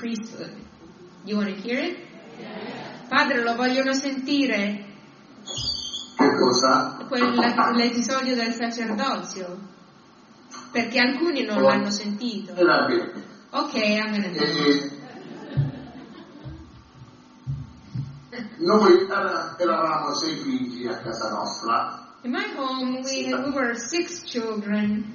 priesthood. You want to hear it? Padre, lo vogliono sentire? Che cosa? L'episodio del sacerdozio. Perché alcuni non l'hanno sentito. Era bene. Ok, I'm gonna do it. Noi eravamo 6 figli a casa nostra. In my home, we were 6 children.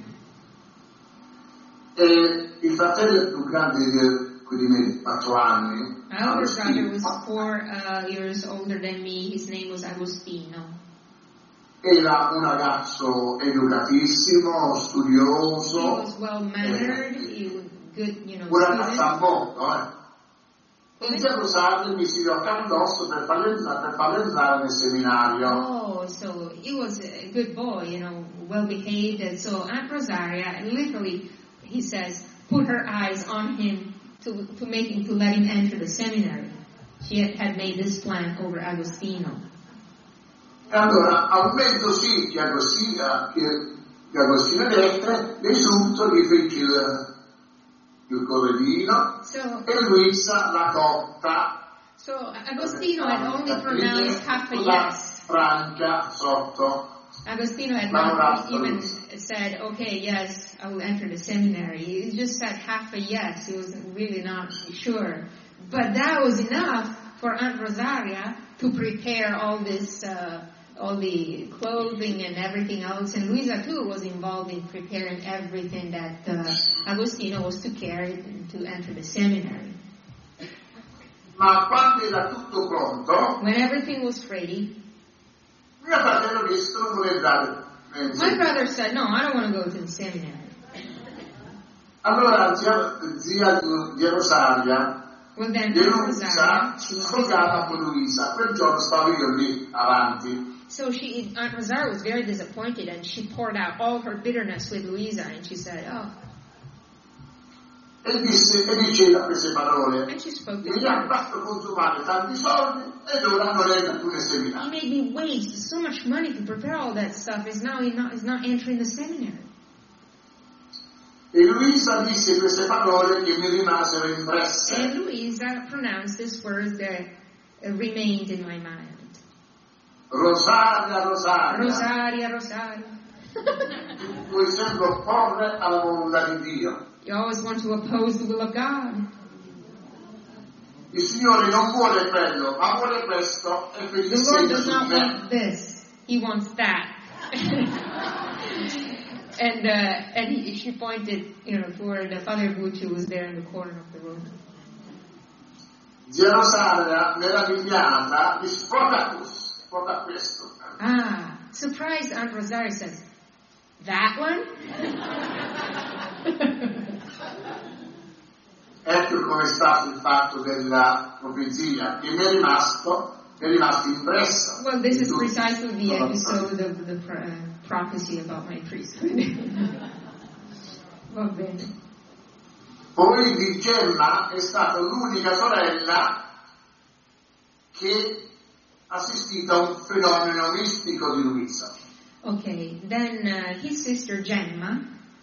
E il fratello più grande di me, 4 anni, My older brother was 4 years older than me. His name was Agostino. Era un ragazzo educatissimo, studioso. He was well-mannered, he was good, Un ragazzo student. a modo, E in Gerusalemme mi si tocca addosso per farlo entrare nel seminario. Oh, so he was a good boy, well-behaved. And so Aunt Rosaria, literally, he says, put her eyes on him to let him enter the seminary. She had made this plan over Agostino. E allora, a un mezzo sì che Agostino dette, l'esulto gli fece il corredino e Luisa la cotta. So Agostino had only pronounced half a yes. Franca sotto. Agostino had not even said, okay, yes, I will enter the seminary. He just said half a yes. He was really not sure. But that was enough for Aunt Rosaria to prepare all this, all the clothing and everything else. And Luisa, too, was involved in preparing everything that Agostino was to carry to enter the seminary. Ma quando era tutto pronto, when everything was ready, mio fratello disse non vuole entrare. My brother said, no, I don't want to go to the seminary. Allora zia di Rosaria Well, then Luisa sfogata con Luisa. Quel giorno stavo io lì avanti. So Aunt Rosaria was very disappointed, and she poured out all her bitterness with Luisa, and she said, oh. E diceva queste parole. And she spoke Mi ha fatto consumare tanti soldi ed ora non entra più nel He seminario. made me waste so much money to prepare all that stuff. Is now is not entering the seminary. E Luisa disse queste parole che mi rimasero impresse. And Luisa pronounced these words that remained in my mind. Rosaria, Rosaria. Rosaria, Rosaria. Vuoi sempre opporre alla volontà di Dio. You always want to oppose the will of God. Il Signore non vuole quello, ma vuole questo e che The ti Lord segna does su not me. want this. He wants that. And she pointed, toward Father Bucci, who was there in the corner of the room. Zia Rosaria, meravigliata, mi sfoga questo. Ah, surprised Aunt Rosaria says, that one? Ecco come è stato il fatto della profezia, che mi è rimasto impresso. Well, this is precisely the episode of the prophecy about my priesthood. Va bene. Poi di Gemma è stata l'unica sorella che ha assistito a un fenomeno mistico di Luisa. Okay, then his sister Gemma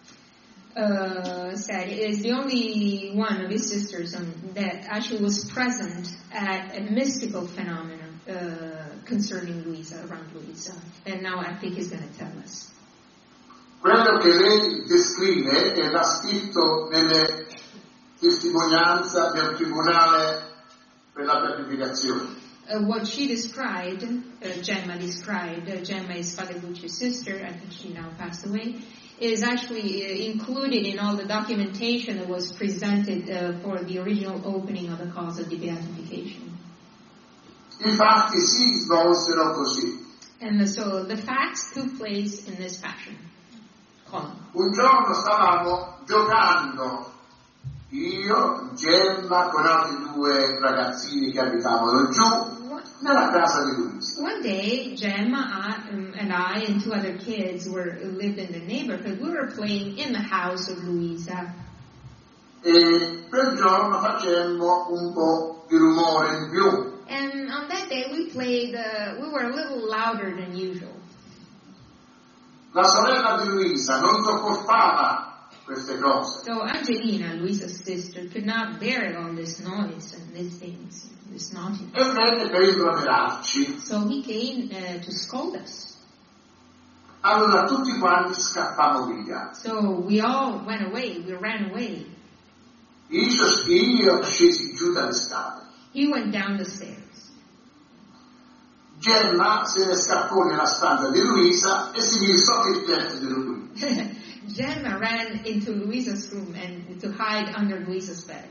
said is the only one of his sisters that actually was present at a mystical phenomenon concerning Luisa, around Luisa. And now I think he's going to tell us. Quello che lei descrive e l'ha scritto nelle testimonianze del Tribunale per la Beatificazione. What she described, Gemma described, Gemma is Father Bucci's sister, I think she now passed away, is actually included in all the documentation that was presented for the original opening of the cause of the beatification. I fatti si svolsero così. And so the facts took place in this fashion. Un giorno stavamo giocando, io, Gemma, con altri 2 ragazzini che abitavano giù, nella casa di Luisa. One day, Gemma and I and 2 other kids lived in the neighborhood. We were playing in the house of Luisa. E quel giorno facemmo un po' di rumore in più. And on that day, we were a little louder than usual. La sorella di Luisa non sopportava queste cose. So Angelina, Luisa's sister, could not bear all this noise and these things, this naughtiness. E venne per improverarci. So he came to scold us. Allora tutti quanti scappammo via. So we all went away, we ran away. Io scesi giù dalle scale. He went down the stairs. Gemma se ne scappò nella stanza di Luisa e si fissò il piede di Luisa. Gemma ran into Luisa's room and to hide under Luisa's bed.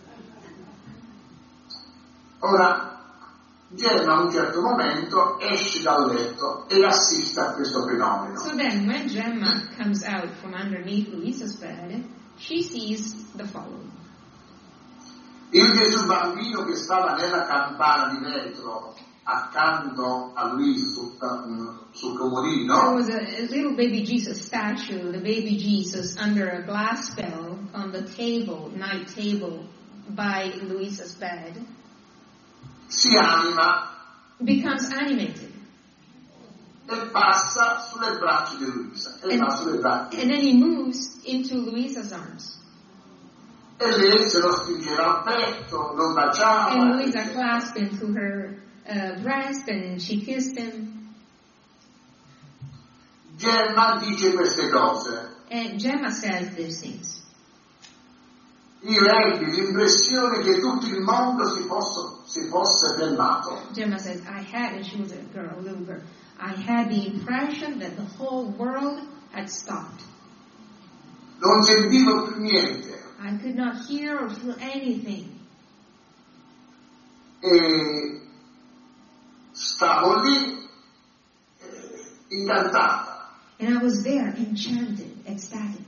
Ora, Gemma a un certo momento esce dal letto e assiste a questo fenomeno. So then when Gemma comes out from underneath Luisa's bed, she sees the following. Il Gesù bambino che stava nella campana di vetro accanto a Luisa sul comodino. There was a little baby Jesus statue, the baby Jesus, under a glass bell on the table, night table, by Luisa's bed. Si anima, becomes animated, e passa sulle braccia di Luisa. And then he moves into Luisa's arms. E lei se lo stringeva al petto, lo baciava. And Luisa clasped him to her breast and she kissed him. Gemma dice queste cose. And Gemma says these things. Io ebbi l'impressione che tutto il mondo si fosse fermato. Gemma says, and she was a little girl, I had the impression that the whole world had stopped. Non sentivo più niente. I could not hear or feel anything. E stavo lì incantata. And I was there, enchanted, ecstatic.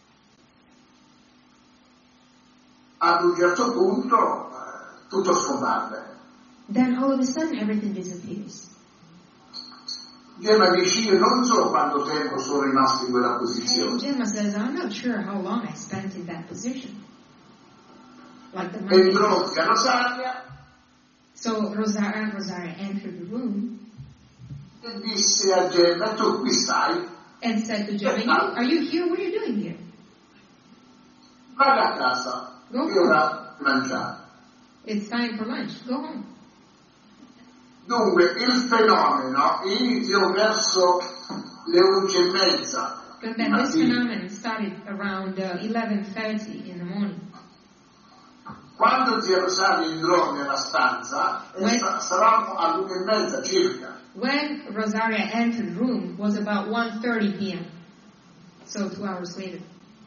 Ad un certo punto tutto scompare. Then all of a sudden everything disappears. Gemma dice, io non so quanto tempo sono rimasto in quella posizione. And Gemma says, I'm not sure how long I spent in that position. Like the Entrò zia Rosaria. So Rosaria entered the room. E disse a Gemma, tu qui stai? And said to Gemma, are you here? What are you doing here? Vai a casa. Go Che ora mangiare. It's time for lunch. Go home. Dunque il fenomeno iniziò verso le 11:30. But then this phenomenon started around 11:30 in the morning. Quando zia Rosaria entrò nella stanza, saranno all'1:30 circa. When Rosaria entered the room was about 1:30 p.m. So 2 hours later.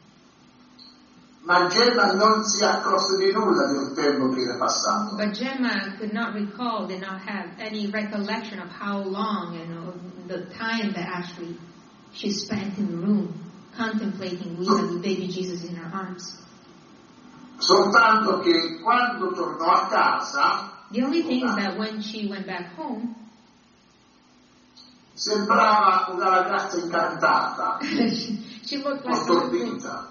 Ma Gemma non si accorse di nulla del tempo che era passato. But Gemma could not recall, did not have any recollection of how long and the time that actually she spent in the room contemplating Luisa, the baby Jesus in her arms. Soltanto che quando tornò a casa, the only thing is that when she went back home, sembrava una ragazza incantata, she looked like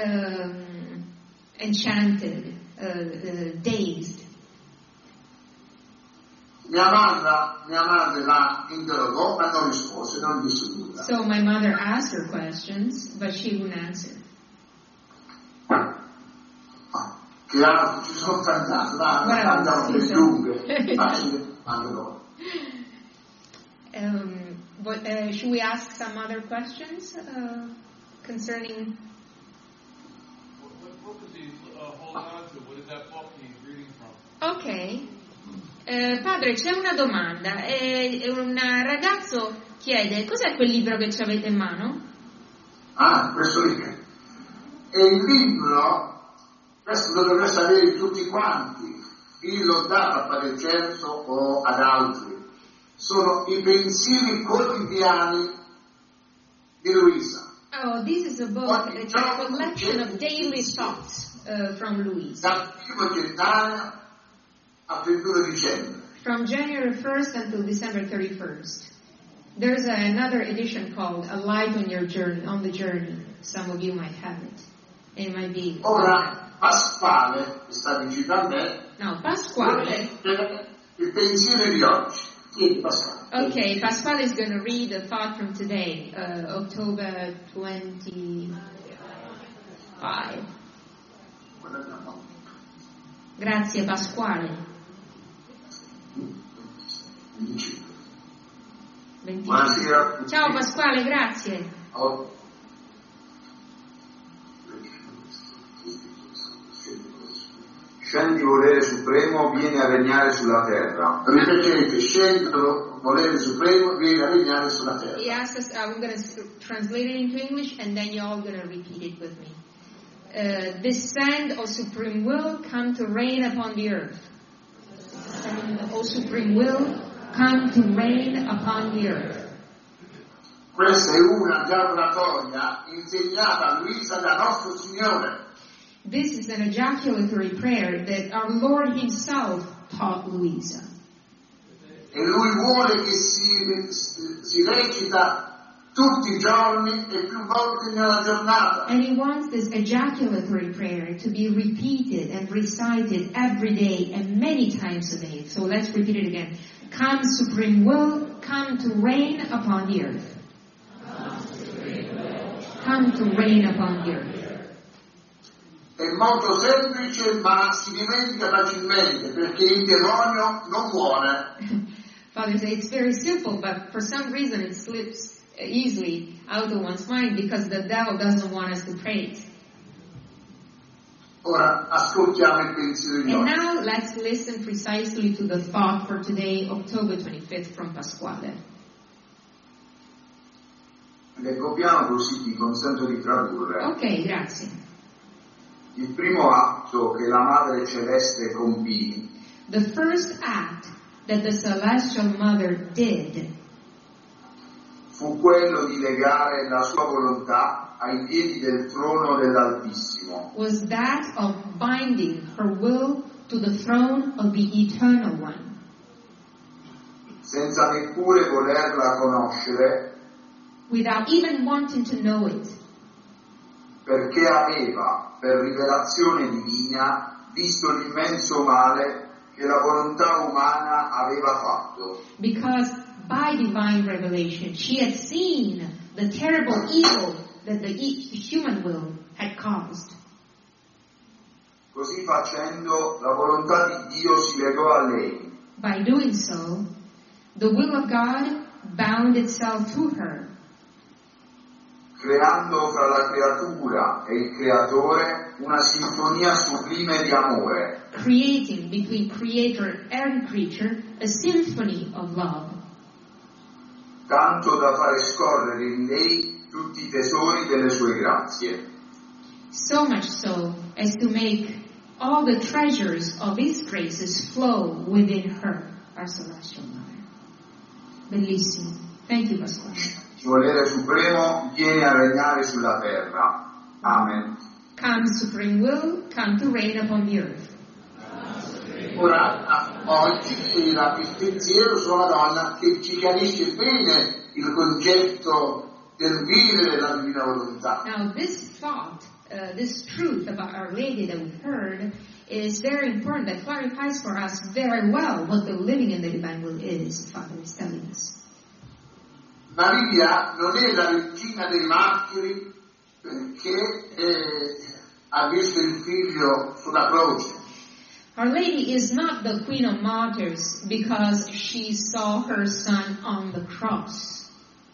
enchanted, dazed. Mia madre la interrogò, ma non rispose, non disse nulla. So my mother asked her questions, but she wouldn't answer. Che ci sono cantato, andiamo per lunghe, facile, should we ask some other questions concerning? What was he holding on to? What is that book he's reading from? Ok. Padre, c'è una domanda. Un ragazzo chiede, cos'è quel libro che ci avete in mano? Ah, questo lì. È il libro, questo lo dovreste avere tutti quanti, chi l'ho dato a Padre Celso o ad altri. Sono i pensieri quotidiani di Luisa. Oh, this is a book. It's a collection of daily thoughts from Louise. Dal 1 gennaio al 31 dicembre. From January 1st until December 31st. There's another edition called A Light on Your Journey, on the Journey. Some of you might have it. It might be. Ora, Pasquale, che sta vicino a me, no, Pasquale. Il pensiero di oggi. Okay, Pasquale is going to read the thought from today, October 20. 5. Grazie Pasquale. 25. Buonasera. Ciao Pasquale, grazie. Scendi volere supremo, vieni a regnare sulla terra. Ripetete, scendi volere supremo, vieni a regnare sulla terra. He asked us, I'm going to translate it into English and then you're all going to repeat it with me. Descend, O supreme will, come to reign upon the earth. Descend, O supreme will, come to reign upon the earth. Questa è una giaculatoria insegnata a Luisa da nostro Signore. This is an ejaculatory prayer that our Lord Himself taught Luisa. E Lui vuole che si recita tutti i giorni e più volte nella giornata. And He wants this ejaculatory prayer to be repeated and recited every day and many times a day. So let's repeat it again. Come, supreme will, come to reign upon the earth. Come to reign upon the earth. È molto semplice, ma si dimentica facilmente perché il demonio non vuole. Father said it's very simple, but for some reason it slips easily out of one's mind because the devil doesn't want us to pray it. Ora ascoltiamo il pensiero di And oggi. now let's listen precisely to the thought for today, October 25th, from Pasquale. Le copiamo così ti consento di tradurre. Ok, grazie. Il primo atto che la Madre Celeste compì The first act that the Celestial Mother did fu quello di legare la sua volontà ai piedi del trono dell'Altissimo, was that of binding her will to the throne of the Eternal One, senza neppure volerla conoscere, without even wanting to know it, perché aveva, per rivelazione divina, visto l'immenso male che la volontà umana aveva fatto. because by divine revelation she had seen the terrible evil that the human will had caused. Così facendo, la volontà di Dio si legò a lei, By doing so, the will of God bound itself to her, creando fra la creatura e il creatore una sinfonia sublime di amore, creating between creator and creature a symphony of love, tanto da fare scorrere in lei tutti i tesori delle sue grazie. so much so as to make all the treasures of His graces flow within her, our Celestial Mother. Bellissimo. Thank you, Pasquale. Volere supremo viene a regnare sulla terra. Amen. Come, supreme will, come to reign upon the earth. Ora, oggi era il pensiero sulla donna che ci chiarisce bene il concetto del vivere la divina volontà. Now, this thought, this truth about Our Lady that we've heard is very important. That clarifies for us very well what the living in the divine will is, Father is telling us. Maria non è la regina dei martiri perché ha visto il figlio sulla croce. Our Lady is not the Queen of Martyrs because she saw her son on the cross.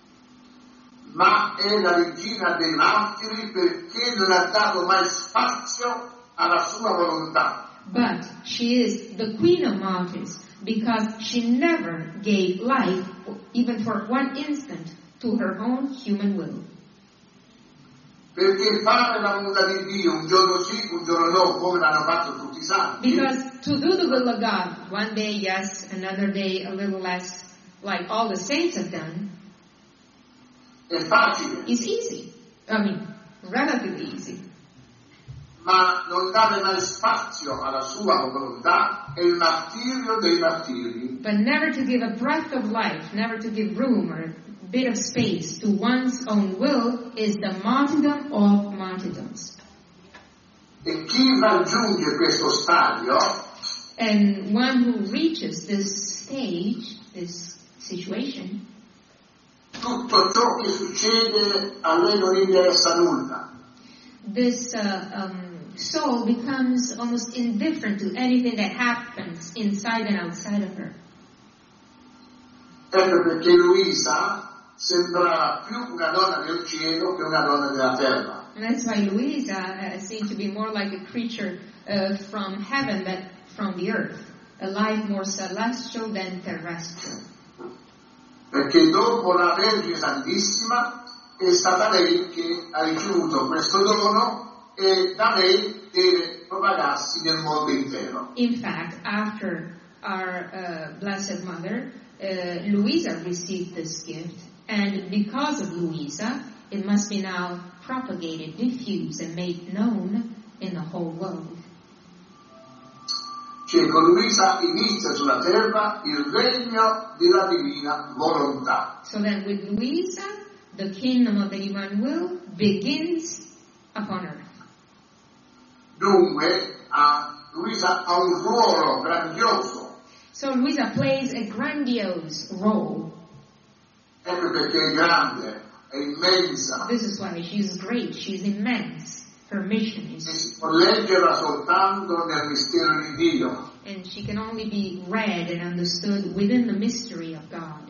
Ma è la regina dei martiri perché non ha dato mai spazio alla sua volontà. But she is the Queen of Martyrs because she never gave life, even for one instant, to her own human will. Perché fare la volontà di Dio un giorno sì, un giorno no, come l'hanno fatto tutti i santi, Because to do the will of God, one day yes, another day a little less, like all the saints have done, è facile, is easy. I mean, relatively easy. ma non dare mai spazio alla sua volontà è il martirio dei martiri. But never to give a breath of life, never to give room or a bit of space to one's own will is the martyrdom of martyrdoms. E chi raggiunge questo stadio And one who reaches this stage, this situation, tutto ciò che succede a lei non interessa nulla. this soul becomes almost indifferent to anything that happens inside and outside of her. Ecco perché Luisa sembrava più una donna del cielo che una donna della terra. And that's why Luisa seemed to be more like a creature from heaven than from the earth, a life more celestial than terrestrial. Perché dopo la Vergine Santissima è stata lei che ha ricevuto questo dono e da lei deve propagarsi nel mondo intero. In fact, after our Blessed Mother, Luisa received this gift, and because of Luisa, it must be now propagated, diffused, and made known in the whole world. Cioè con Luisa inizia sulla terra il regno della divina volontà. So that with Luisa, the kingdom of the divine will begins upon earth. Dunque Luisa ha un ruolo grandioso. So Luisa plays a grandiose role. Ecco perché è grande, è immensa. This is why she's great, she's immense. Her mission E is, si può leggerla soltanto nel mistero di Dio. and she can only be read and understood within the mystery of God.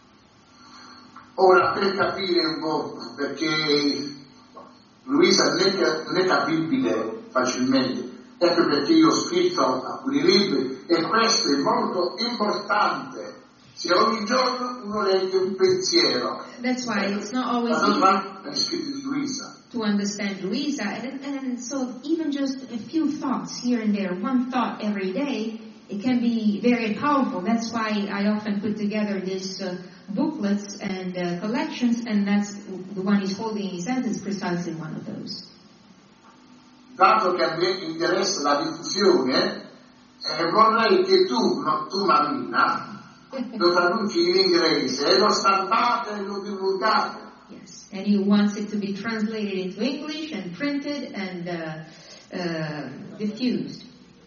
Ora, per capire un po', perché Luisa non è capibile facilmente, ecco perché io ho scritto alcuni libri e questo è molto importante. Se ogni giorno uno legge un pensiero, That's why it's not always ma non easy va agli scritti di Luisa. to understand Luisa, and so even just a few thoughts here and there, one thought every day, it can be very powerful. That's why I often put together these booklets and collections, and that's the one he's holding in his hand is precisely one of those. Dato che a me interessa la diffusione, vorrei che tu Marina, lo traduci in inglese e lo stampate e lo divulgate. Yes, and he wants it to be translated into English and printed and diffused.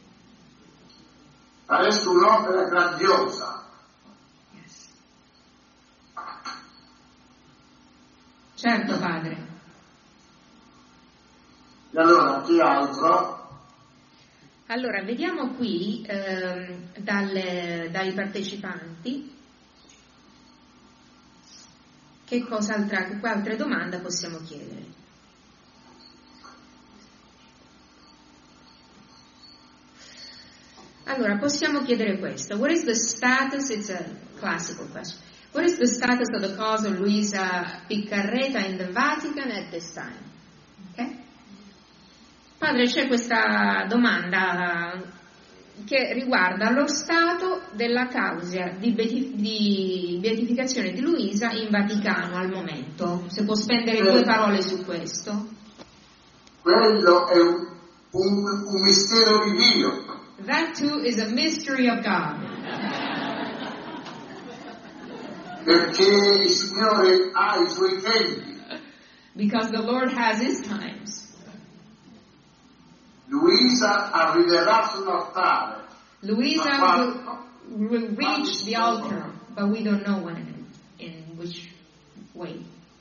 Adesso un'opera grandiosa. Yes. Certo, padre. E allora, che altro? Allora, vediamo qui dai partecipanti che altre domande possiamo chiedere. Allora, possiamo chiedere questo. What is the status, it's a classical question, what is the status of the cause of Luisa Piccarreta in the Vatican at this time? Okay? Padre, c'è questa domanda che riguarda lo stato della causa di beatificazione di Luisa in Vaticano al momento. Se può spendere 2 parole su questo. Quello è un mistero di Dio. That too is a mystery of God. Perché il Signore ha i suoi tempi. Because the Lord has His times. Luisa arriverà sull'altare. Luisa will reach the altar, but we don't know when and in which way.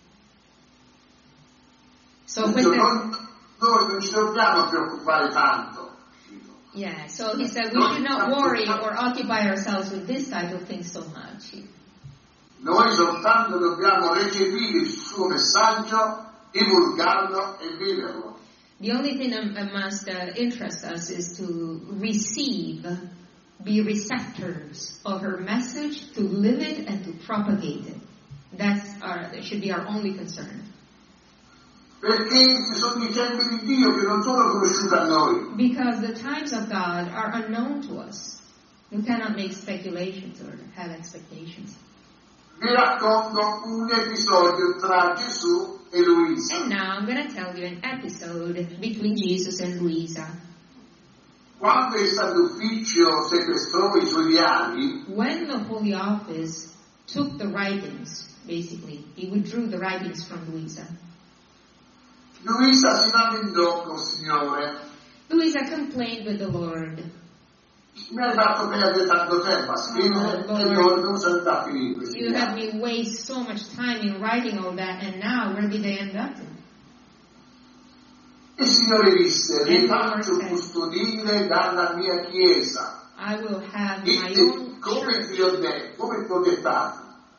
So Noi non ci dobbiamo preoccupare tanto. yeah, so he said we should not worry or occupy ourselves with this type of thing so much. Noi soltanto dobbiamo recepire il suo messaggio, divulgarlo e viverlo. The only thing that must interest us is to receive, be receptors of her message, to live it and to propagate it. That should be our only concern. Perché ci sono i tempi di Dio che non sono conosciuti a noi. Because the times of God are unknown to us. We cannot make speculations or have expectations. Vi racconto un episodio tra Gesù e Luisa. And now I'm going to tell you an episode between Jesus and Luisa. Quando il Santo Ufficio sequestrò i suoi diari, When the Holy Office took the writings, basically, he withdrew the writings from Luisa. Luisa si lamentò col Signore. Luisa complained with the Lord. Mi hai fatto perdere tanto tempo a scrivere e non sono da finire questi You had diari. me waste so much time in writing all that, and now where did they end up? E il Signore disse, li faccio custodire dalla mia Chiesa. I will have my own Come vi ho detto, come ti ho dettato.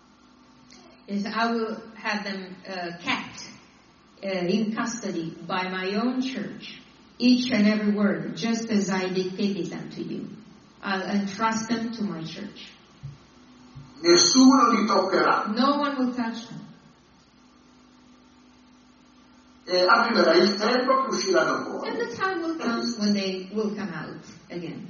I will have them kept in custody by my own church, each and every word, just as I dictated them to you. I'll entrust them to my church. Nessuno li toccherà. No one will touch them. E arriverà il tempo che usciranno fuori. And the time will come when they will come out again.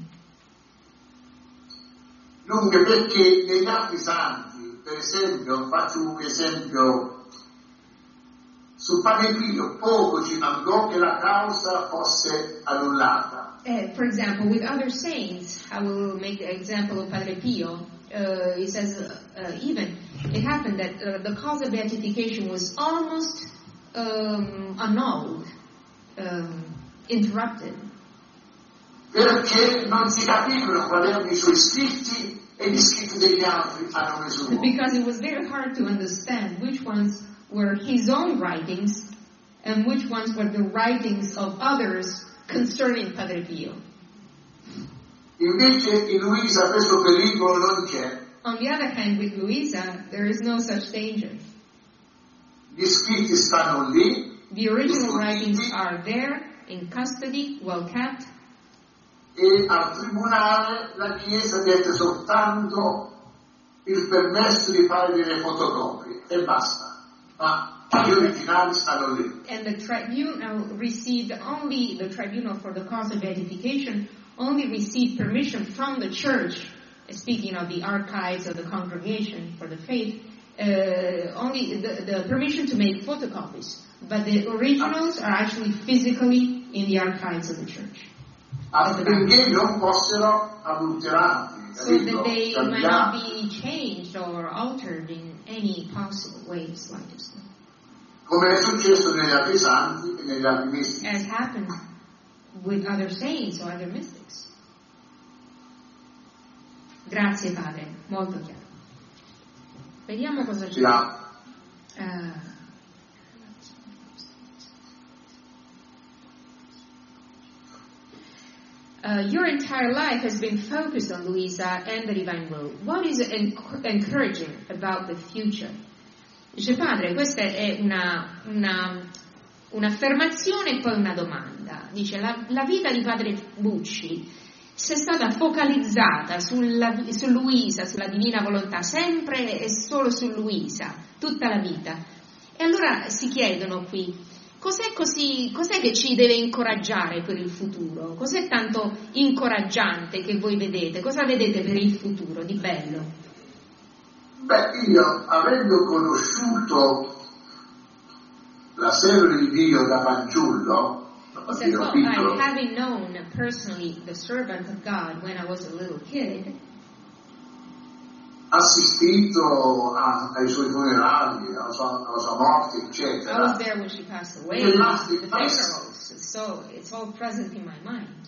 Dunque, perché negli Atti Santi, per esempio, faccio un esempio, su Padre Pio poco ci mancò che la causa fosse annullata. For example, with other saints, I will make the example of Padre Pio. He says, even, it happened that the cause of beatification was almost annulled, interrupted. Perché non si capivano quali erano i suoi scritti e gli scritti degli altri a nome suo. Because it was very hard to understand which ones were his own writings and which ones were the writings of others concerning Padre Pio. Invece in Luisa questo pericolo non c'è. On the other hand, with Luisa, there is no such danger. Gli scritti stanno lì. The original writings are there, in custody, well kept. E al tribunale la Chiesa diede soltanto il permesso di fare delle fotocopie e basta. Ma gli originali stanno lì. And the tribunal for the cause of beatification only received permission from the church, speaking of the archives of the congregation for the faith, only the permission to make photocopies. But the originals are actually physically in the archives of the church. Affinché non fossero adulterati, so that they might not be changed or altered in any possible way, slightest. Come è successo negli altri santi e negli altri mistici. As happened with other saints or other mystics. Grazie Padre, molto chiaro. Vediamo cosa c'è. Your entire life has been focused on Luisa and the Divine Will. What is encouraging about the future? Dice Padre, questa è un'affermazione e poi una domanda. Dice, la vita di Padre Bucci se è stata focalizzata su Luisa, sulla divina volontà, sempre e solo su Luisa, tutta la vita. E allora si chiedono qui, cos'è che ci deve incoraggiare per il futuro? Cos'è tanto incoraggiante che voi vedete? Cosa vedete per il futuro di bello? Beh, io avendo conosciuto la serva di Dio da fanciullo, having known personally the servant of God when I was a little kid, assistito ai suoi funerali, alla sua morte, eccetera. I was there when she passed away, the funerals, so it's all present in my mind.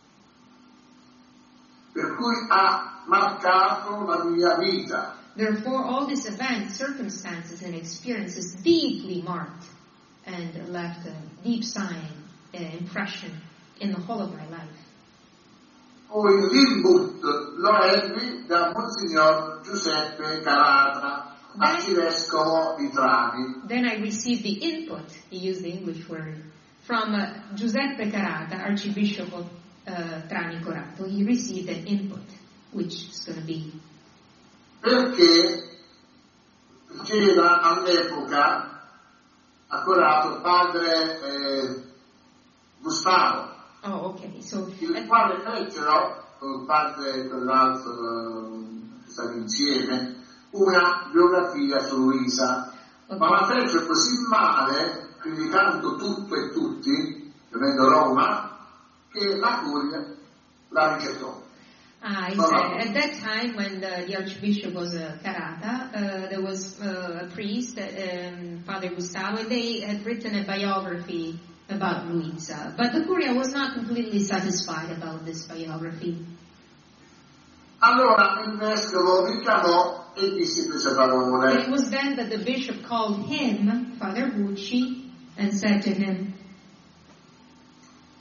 Per cui ha marcato la mia vita. Therefore, all these events, circumstances, and experiences deeply marked and left a deep sign, impression in the whole of my life. Poi l'input lo ebbi da Monsignor Giuseppe Carata, arcivescovo di Trani. Then I received the input, he used the English word, from Giuseppe Carata, Archbishop of Trani Corato. He received an input, which is going to be... Perché c'era all'epoca a Corato padre Gustavo. Oh, okay. So, il quale fecero, con padre e con l'altro stati insieme, una biografia su Luisa. Okay. Ma la fece così male, criticando tutto e tutti, venendo a Roma, che la curia la rigettò. He said, at that time when the Archbishop was Carata, there was a priest, Father Gustavo, and they had written a biography about Luisa. But the Curia was not completely satisfied about this biography. Allora il vescovo mi chiamò e disse queste parole. And it was then that the bishop called him, Father Bucci, and said to him,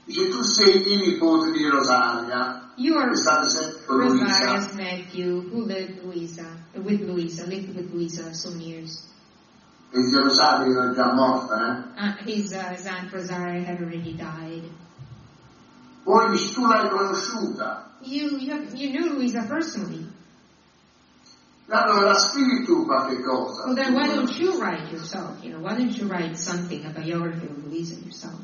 Dice, tu sei il nipote di Rosaria. You are È stato sempre con Luisa. Rosaria's nephew who lived with Luisa some years. E zia Rosaria era già morta, His Aunt Rosaria had already died. Poi dici, tu l'hai conosciuta. You knew Luisa personally. Allora scrivi tu qualche cosa. Well, then why don't you write yourself? Why don't you write something, a biography of Luisa yourself?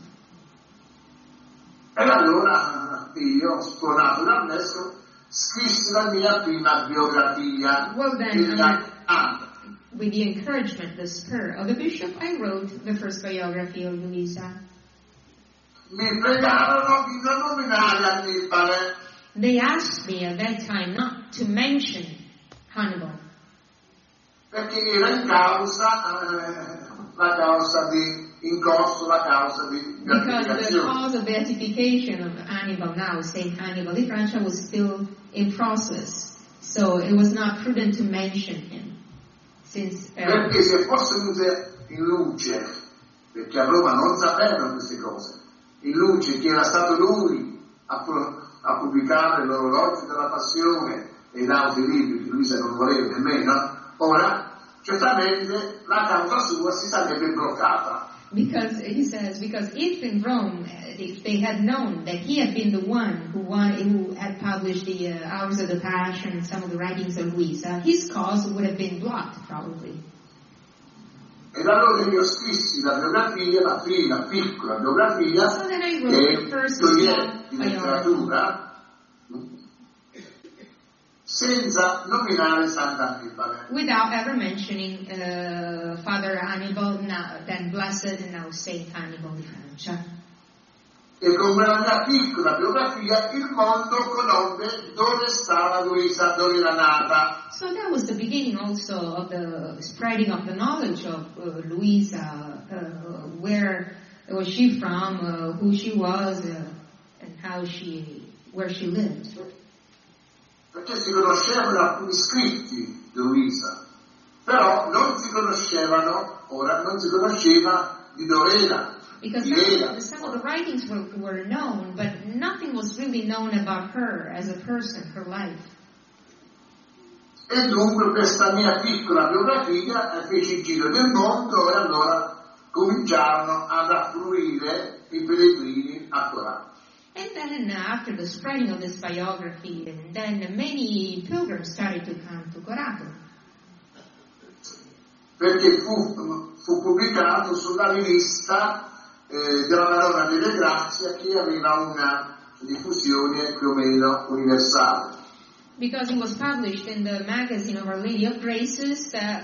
E allora io, suonato dal maestro, scrissi la mia prima biografia. Well, then, with the encouragement, the spur of the bishop, I wrote the first biography of Luisa. Mi pregarono di non nominare Annibale. They asked me at that time not to mention Hannibal. Perché era in causa la causa in corso la causa di Because the beatificazione. cause of beatification of Hannibal now, Saint Hannibal di Francia, was still in process. So it was not prudent to mention him. Perché se fosse venuto in luce, perché a Roma non sapevano queste cose, in luce che era stato lui a pubblicare l'orologio della passione e altri libri che Luisa non voleva nemmeno, ora certamente la causa sua si sarebbe bloccata. Because he says, because if in Rome, if they had known that he had been the one who had published the Hours of the Passion and some of the writings of Luisa, his cause would have been blocked probably. Ed allora io scrissi la biografia, la prima piccola biografia, So then I wrote the first che di biography, letteratura, senza nominare Sant'Annibale. without ever mentioning Father Hannibal, then blessed and now Saint Hannibal di Francia. E con la mia piccola biografia il mondo conobbe dove stava Luisa, dove era nata. So that was the beginning also of the spreading of the knowledge of Luisa, where was she from, who she was, and where she lived. Perché si conoscevano alcuni scritti di Luisa, però non si conosceva di dove era. Because some of the writings were known, but nothing was really known about her as a person, her life. E dunque questa mia piccola biografia fece il giro del mondo e allora cominciarono ad affluire i pellegrini a Corato. And then after the spreading of this biography, and then many pilgrims started to come to Corato. Perché fu pubblicato sulla rivista della Madonna delle Grazie, che aveva una diffusione più o meno universale. Because it was published in the magazine of Our Lady of Graces that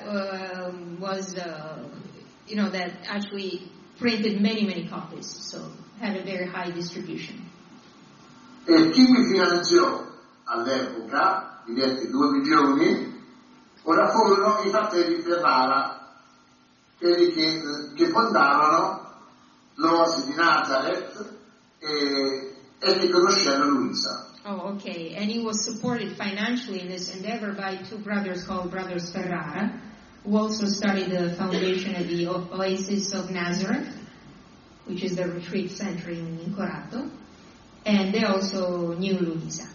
that actually printed many copies, so had a very high distribution. E chi mi finanziò all'epoca, diretti 2 milioni, ora furono i fratelli Ferrara, quelli che fondarono l'Oasi di Nazareth e che conoscevano Luisa. Oh, okay. And he was supported financially in this endeavor by 2 brothers called Brothers Ferrara, who also started the foundation of the Oasis of Nazareth, which is the retreat center in Corato. And they also knew Luisa.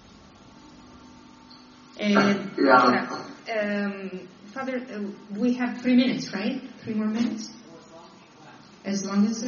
Father, we have 3 minutes, right? 3 more minutes? As long as...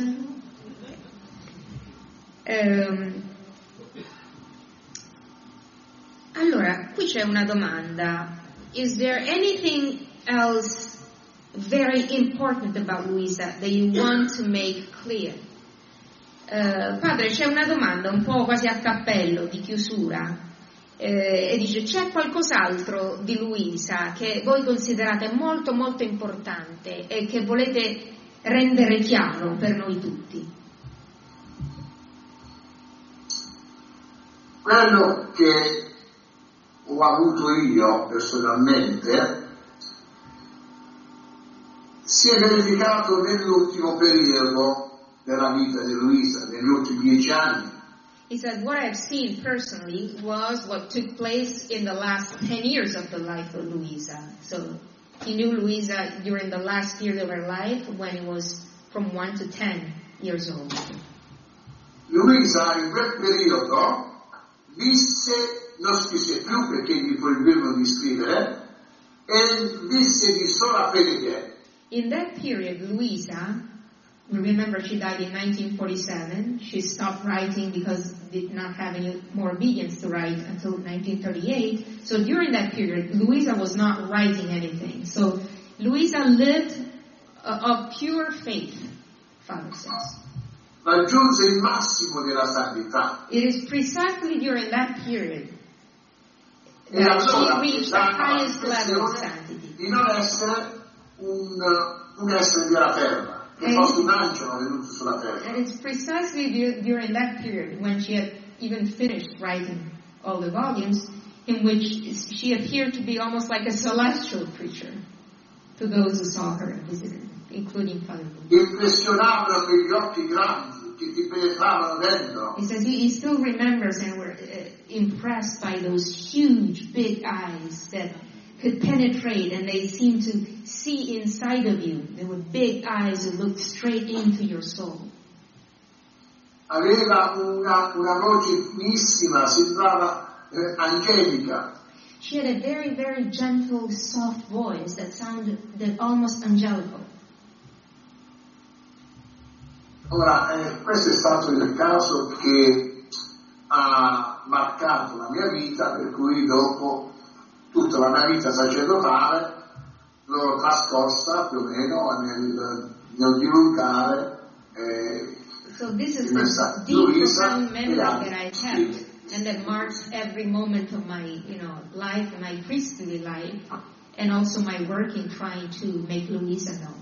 Allora, qui c'è una domanda. Is there anything else very important about Luisa that you want to make clear? Padre, c'è una domanda un po' quasi a cappello di chiusura e dice: c'è qualcos'altro di Luisa che voi considerate molto molto importante e che volete rendere chiaro per noi tutti? Quello che ho avuto io personalmente si è verificato nell'ultimo periodo della vita di Luisa, negli ultimi 10 anni. He said, what I've seen personally was what took place in the last 10 years of the life of Luisa. So he knew Luisa during the last years of her life when it was from 1 to 10 years old. Luisa in quel periodo visse, non scrisse più perché gli proibivano di scrivere, e visse di sola fede. In that period, Luisa, remember she died in 1947, she stopped writing because did not have any more obedience to write until 1938. So during that period, Luisa was not writing anything. So Luisa lived of pure faith, Father says. Raggiunse il massimo della santità. It is precisely during that period E that allora she reached the highest level of sanctity. di non essere un essere della terra, che fosse un angelo venuto sulla terra. And it's precisely during that period when she had even finished writing all the volumes in which she appeared to be almost like a celestial creature to those who saw her and visited her, including Father Moon. Impressionavano quegli occhi grandi che ti penetravano dentro. He says he still remembers and were impressed by those huge, big eyes that could penetrate and they seemed to see inside of you. They were big eyes that looked straight into your soul. Aveva una voce finissima, sembrava angelica. She had a very, very gentle, soft voice that sounded almost angelical. Ora, questo è stato il caso che ha marcato la mia vita, per cui dopo tutta la mia vita sacerdotale l'ho trascorsa più o meno nel divulgare So this is the deep, profound memory that I kept and that marks every moment of my, life, my priestly life, and also my work in trying to make Luisa known.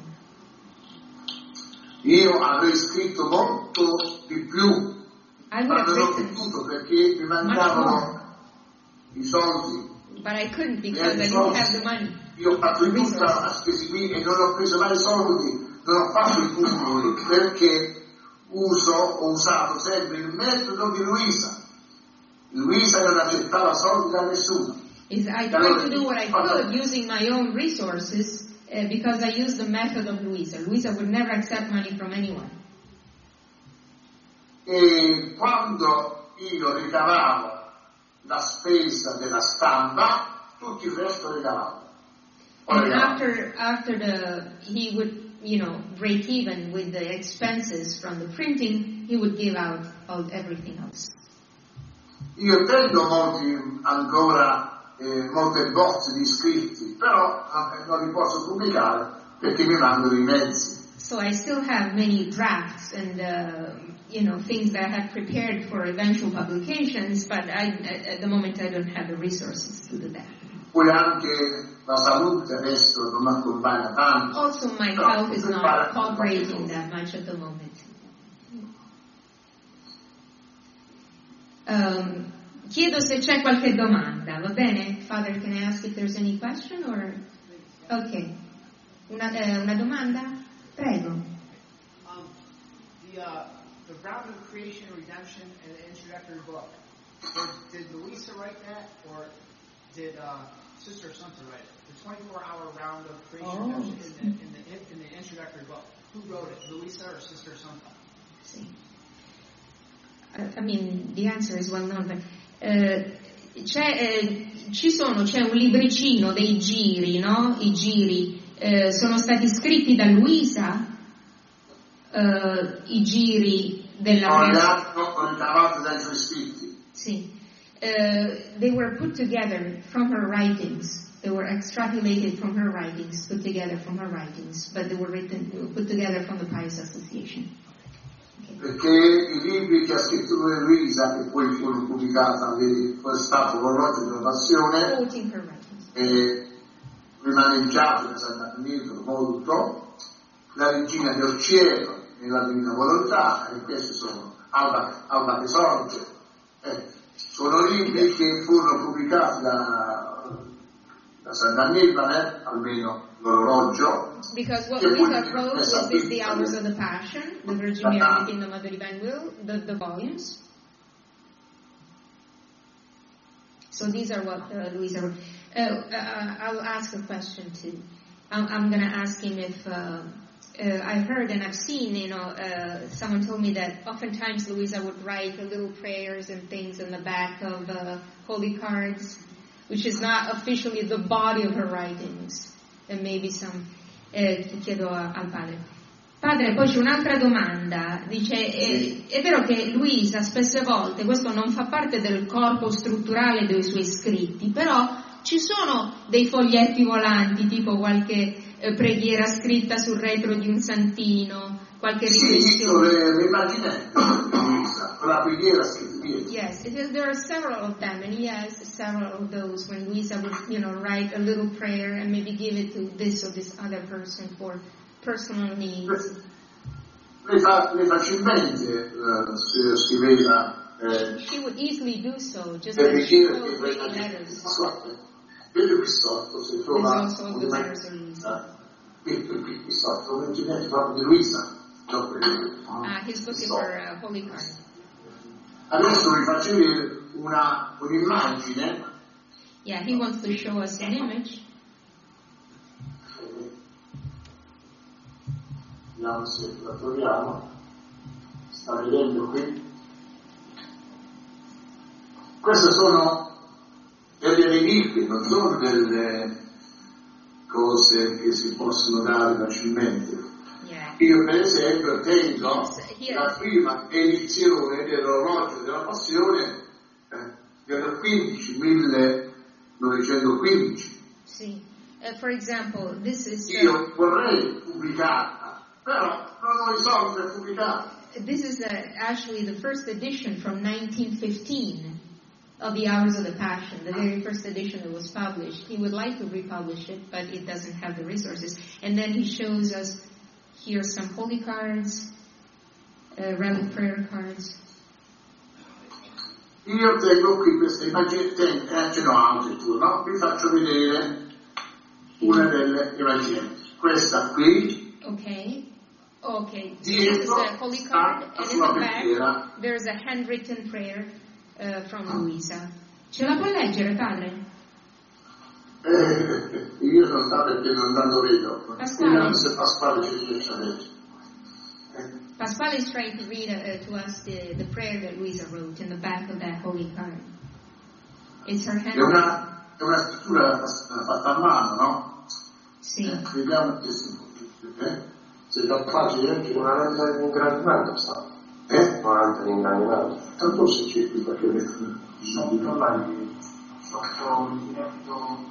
Io avrei scritto molto di più, I would ma have non ho written potuto perché mi mancavano i soldi. but I couldn't because I didn't have the money. Io ho fatto in tutta a spese mie e non ho preso mai soldi, non ho fatto i numeri perché ho usato sempre il metodo di Luisa. Luisa non accettava soldi da nessuno. I tried to do what I could using my own resources because I used the method of Luisa. Luisa would never accept money from anyone. E quando io ricavavo la spesa della stampa, tutti il resto ricavavo. And after he would, break even with the expenses from the printing, he would give out everything else. Io tengo molte bozze di scritti, però non li posso pubblicare perché mi mancano i mezzi. So I still have many drafts and things that I have prepared for eventual publications, but at the moment I don't have the resources to do that. Poi anche la salute adesso non mi accompagna tanto. Also my health is not cooperating that much at the moment. Chiedo se c'è qualche domanda, va bene? Father, can I ask if there's any question or? Okay. Una domanda? Prego. The round of creation, redemption, and the introductory book. Did Luisa write that, or did Sister Assunta write it? The 24-hour round of creation, redemption in the introductory book. Who wrote it, Luisa or Sister Assunta? Sì. I mean, the answer is well known, but c'è un libricino dei giri, no? I giri sono stati scritti da Luisa, i giri della Ho ricavato dai suoi scritti. Sì. They were put together from her writings. They were extrapolated from her writings, put together from her writings, but they were put together from the Pious Association. Perché i libri che ha scritto Luisa, che poi furono pubblicati, è stato l'orologio della passione, rimaneggiato da Sant'Agnese molto, la regina del cielo nella divina volontà, e questi sono Alba che sorge. Sono libri che furono pubblicati da Sant'Agnese, almeno l'orologio. Because what Luisa wrote was the Hours of the Passion, the Virgin Mary, the Kingdom of the Divine Will, the volumes. So these are what Luisa wrote. I'll ask a question too. I'm going to ask him if I heard and I've seen, someone told me that oftentimes Luisa would write little prayers and things in the back of holy cards, which is not officially the body of her writings. And maybe some... chiedo al padre. Padre, poi c'è un'altra domanda. Dice, è vero che Luisa spesse volte, questo non fa parte del corpo strutturale dei suoi scritti, però ci sono dei foglietti volanti, tipo qualche preghiera scritta sul retro di un santino, qualche riflessione. Sì, le immaginette di Luisa, con la preghiera scritta. Yes, there are several of them, and he has several of those when Luisa would, write a little prayer and maybe give it to this or this other person for personal needs. Le facilmente scriveva. She would easily do so, just like she wrote many letters. Vedo qui sotto, se trova also the letters of Luisa. Qui sotto, un incidente proprio di Luisa. He's looking for a holy card. Adesso vi faccio vedere un'immagine. Yeah, he wants to show us an image. Vediamo se la troviamo. Sta vedendo qui. Queste sono delle reliquie, non sono delle cose che si possono dare facilmente. Yeah. Io per esempio tengo la prima edizione dell'orologio della passione del 1915. Sì. For example, this is... Io vorrei pubblicarla, però non ho i soldi per pubblicarla. This is actually the first edition from 1915 of the Hours of the Passion, the very first edition that was published. He would like to republish it, but it doesn't have the resources. And then he shows us here some holy cards, relic prayer cards. Io tengo qui queste immagini, ce n'ho altre tu, no? Vi faccio vedere una delle immagini. Questa qui. Okay. Okay. Dietro, this is a holy card, and in the back there's a handwritten prayer from Luisa. Ce la può leggere, padre? Io non so perché non lo vedo. Pasquale. Se Pasquale ci riesce a leggere. Pasquale is trying to read to us the prayer that Luisa wrote in the back of that holy card. It's her hand. È una scrittura fatta a mano, no? Sì. Vediamo che se da facile leggere una lettera di ingrandimento sta. Una lettera di ingrandimento. Tanto se c'è qui qualche lettera. Non vai sotto il diretto.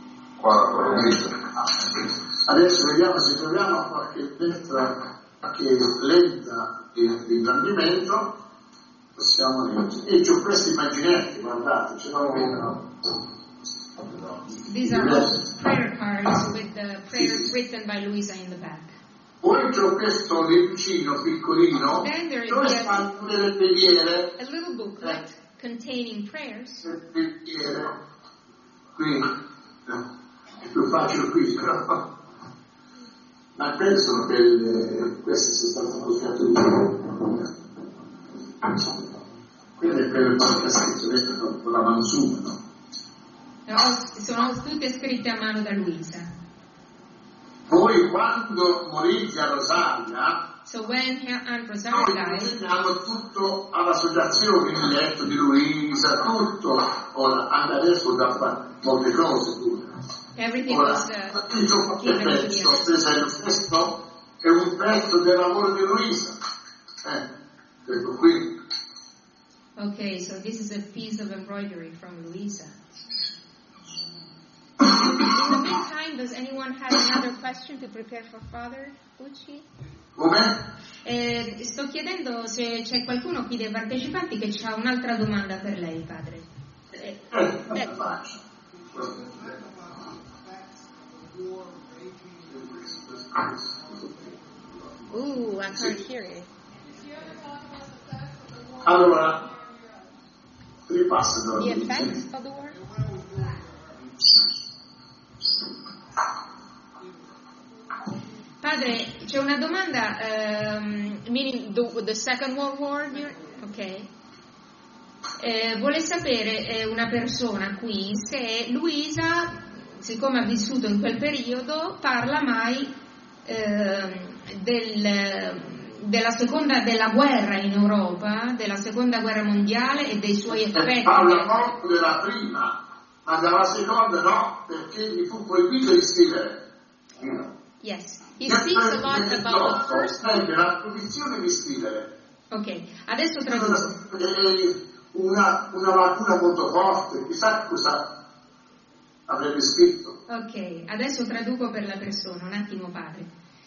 Adesso vediamo se troviamo qualche lettera che è lenta di ingrandimento, possiamo leggere. E c'ho queste immaginette, guardate, ce n'ho una. These are all prayer cards with the prayers written by Luisa in the back. Poi c'ho questo libricino piccolino dove stanno delle preghiere. A little booklet containing prayers. Preghiere. Qui. È più facile qui, però. Ma queste sono queste sono state modificate quelle per qualche scritto con la Manzuma, no? Sono tutte scritte a mano da Luisa. Poi quando morì zia Rosaria, so when Aunt Rosaria noi consegniamo tutto all'associazione, il letto di Luisa, tutto. Ora, anche adesso da fare molte cose pure. Everything Ora, was given to the questo è un pezzo del lavoro di Luisa. Ecco qui. Okay, so this is a piece of embroidery from Luisa. In the meantime, does anyone have another question to prepare for Father Ucci? Come? Sto chiedendo se c'è qualcuno qui dei partecipanti che ha un'altra domanda per lei, padre. Faccio. Ooh, I can't hear it. Allora, ripasso the effects of the war? Padre, c'è una domanda, meaning the Second World War, ok? Vuole sapere una persona qui se Luisa, siccome ha vissuto in quel periodo, parla mai della guerra in Europa, della seconda guerra mondiale e dei suoi effetti. Parla molto della prima, ma della seconda no, perché gli fu proibito di scrivere. Yes, he speaks a lot about the first one. La proibizione di scrivere. Ok, adesso traduco. Una lacuna molto forte, chissà cosa avrebbe scritto. Ok, adesso traduco per la persona, un attimo padre.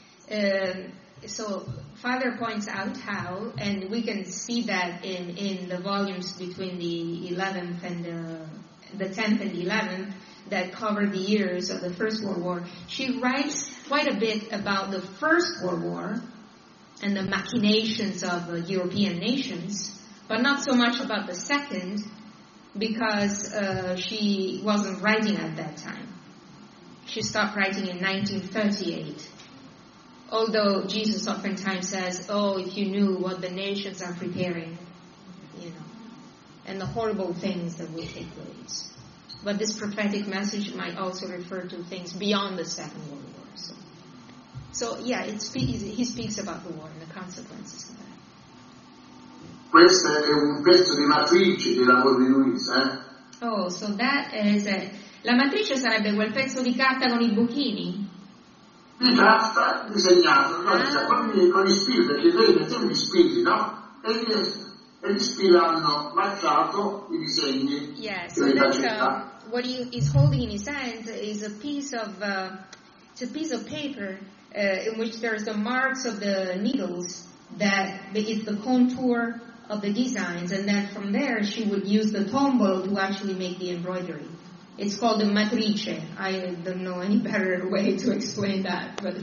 So Father points out how, and we can see that in the volumes between the 11th and the 10th and the 11th that cover the years of the First World War. She writes quite a bit about the First World War and the machinations of European nations, but not so much about the second, because she wasn't writing at that time. She stopped writing in 1938. Although Jesus oftentimes says, oh, if you knew what the nations are preparing, and the horrible things that will take place. But this prophetic message might also refer to things beyond the Second World War. So yeah, he speaks about the war and the consequences of that. Questo è un pezzo di matrice del lavoro di Luisa. Oh, so that is la matrice sarebbe quel pezzo di carta con i buchini? Di carta disegnato, con gli spilli, perché lei metteva gli spilli, no? E gli spilli hanno marcato i disegni. Yeah, so that's what he is holding in his hand is a piece of paper in which there's the marks of the needles that is the contour of the designs, and then from there she would use the tombolo to actually make the embroidery. It's called the matrice. I don't know any better way to explain that, but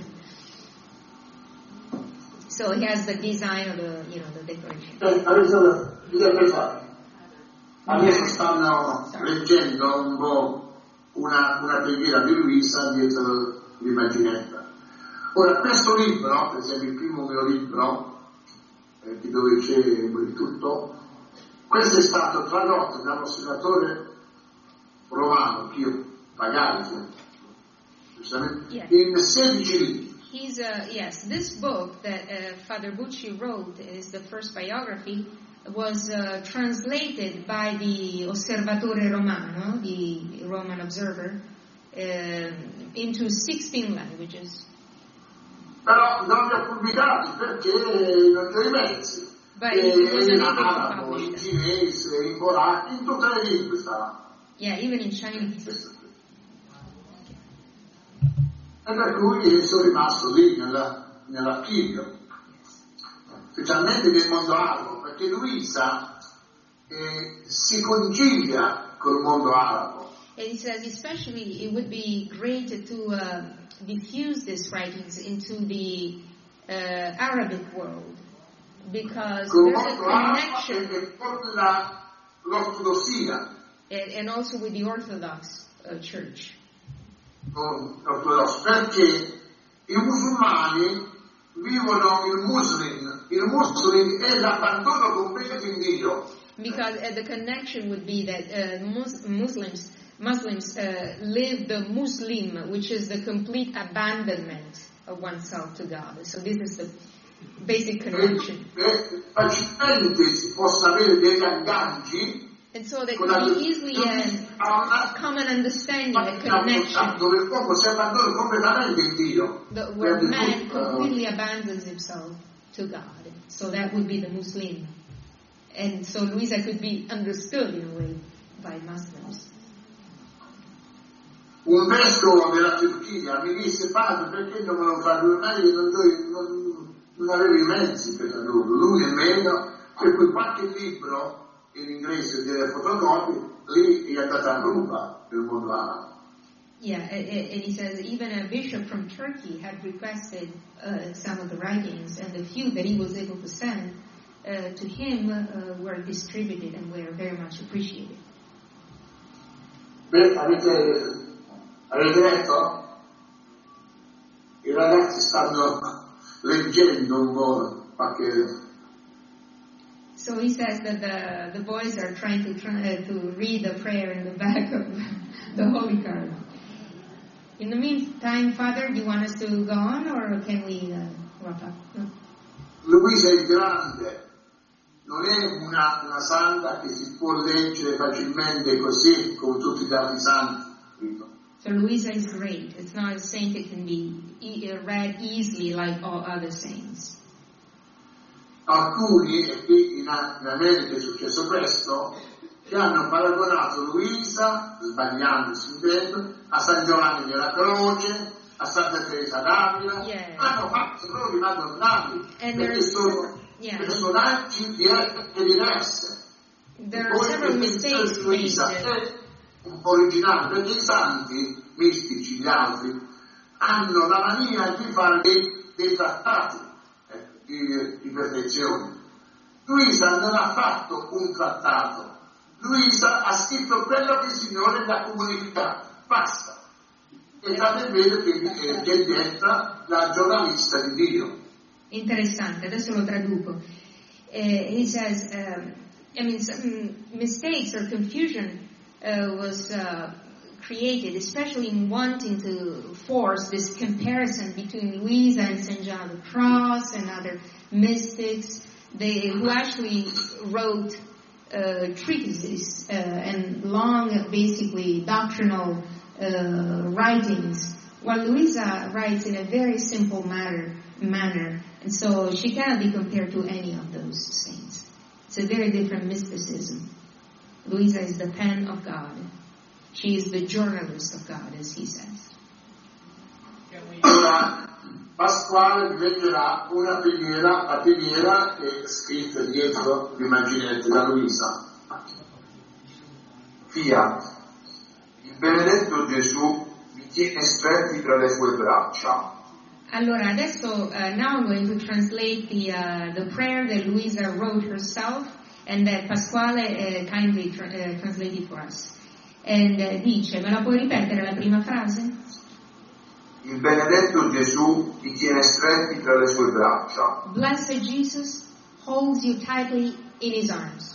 so he has the design of the decoration. Adesso stanno leggendo un po' una preghiera di Luisa dietro l'immaginetta. Ora, questo libro, per esempio il primo mio libro, dove c'è il tutto, questo è stato tradotto dall'osservatore romano, Pio Pagali, in 16 libri. Yes, this book that Father Bucci wrote is the first biography, was translated by the Osservatore Romano, the Roman observer, into 16 languages. Però non li ho pubblicati perché non ho i mezzi. In arabo, in cinese, in polacco, in tutte le lingue stava. Yeah, even in Chinese. E per cui sono rimasto lì nell'archivio, specialmente nel mondo arabo, perché Luisa si concilia col mondo arabo. And he says especially it would be great to diffuse these writings into the Arabic world, because there's a connection l'ortodossia and also with the Orthodox Church. Perché i musulmani vivono il muslim è l'abbandono completo in Dio. Because the connection would be that Muslims live the Muslim, which is the complete abandonment of oneself to God. So this is the basic connection. Facilmente si possa avere degli agganci. And so there can be easily a common understanding, a connection, dove l'uomo si abbandona completamente in Dio. Where man completely abandons himself to God. So that would be the Muslim. And so Luisa could be understood in a way by Muslims. Un vescovo della Turchia mi disse: padre, perché non me lo fa lui? Ma io non avevo i mezzi per tradurlo, lui nemmeno, per cui qualche libro in inglese delle fotocopie lì è andata a ruba per il mondo arabo. Yeah, and he says even a bishop from Turkey had requested some of the writings, and the few that he was able to send to him were distributed and were very much appreciated. Beh, avete letto? I ragazzi stanno leggendo un po' qualche. So he says that the boys are trying to read the prayer in the back of the Holy Card. In the meantime, Father, do you want us to go on, or can we Luisa è grande, non è una santa che si può leggere facilmente così come tutti gli altri santi. So Luisa is great. It's not a saint that can be read easily like all other saints. Alcuni, e qui in America è successo questo, che hanno paragonato Luisa, sbagliandosi intendo, a San Giovanni della Croce, a Santa Teresa d'Avila, hanno fatto loro madonnali, perché sono personaggi di epoche diverse. There are several mistakes Luisa è originale, perché i santi mistici, gli altri, hanno la mania di fare dei trattati di perfezione. Luisa non ha fatto un trattato, Luisa ha scritto quello che il Signore gli ha comunicato, basta. E tant'è vero che diventa la giornalista di Dio. Interessante, adesso lo traduco. He says, some mistakes or confusion was created, especially in wanting to force this comparison between Luisa and St. John of the Cross and other mystics who actually wrote treatises and long, basically, doctrinal writings, while Luisa writes in a very simple manner, and so she cannot be compared to any of those saints. It's a very different mysticism. Luisa is the pen of God. She is the journalist of God, as he says. Ora, Pasquale leggerà una preghiera, la preghiera che è scritta dietro l'immaginetta da Luisa. Fiat, il benedetto Gesù mi tiene stretti tra le sue braccia. Allora, adesso, now I'm going to translate the prayer that Luisa wrote herself and that Pasquale kindly translated for us. And dice, me la puoi ripetere la prima frase? Il benedetto Gesù ti tiene stretti tra le sue braccia. Blessed Jesus holds you tightly in his arms.